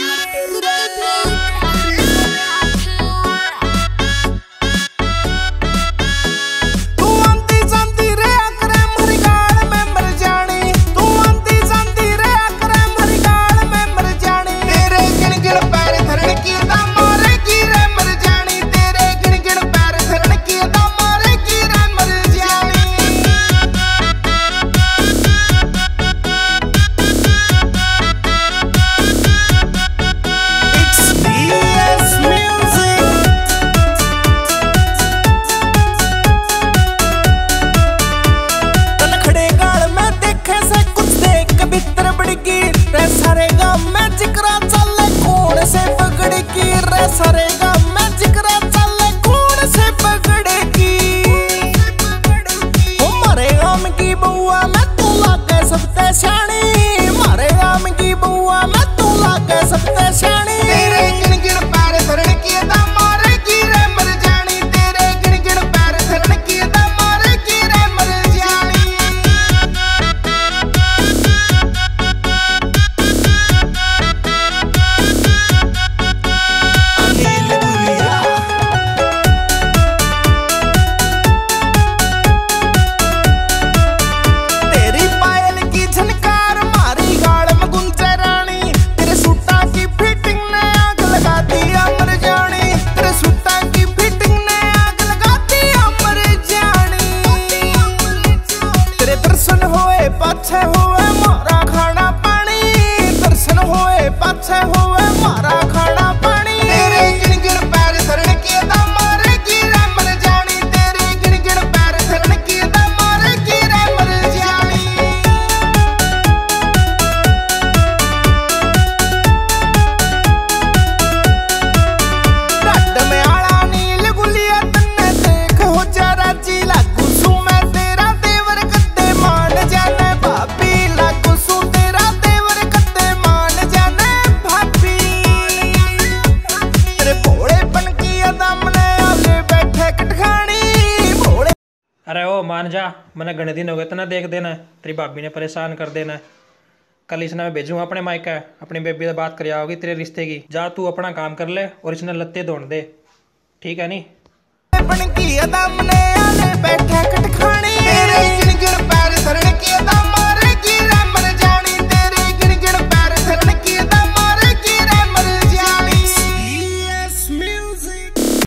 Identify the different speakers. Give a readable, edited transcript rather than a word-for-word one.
Speaker 1: अरे ओ मान जा, मैंने घने दिन हो गए तना देख देना। तेरी भाभी ने परेशान कर देना। कल इसने मैं भेजूंगा अपने मायका, अपनी बेबी से बात कर आओगी तेरे रिश्ते की। जा तू अपना काम कर ले और इसने लत्ते धोन दे, ठीक है नी?
Speaker 2: बैठे कटखानी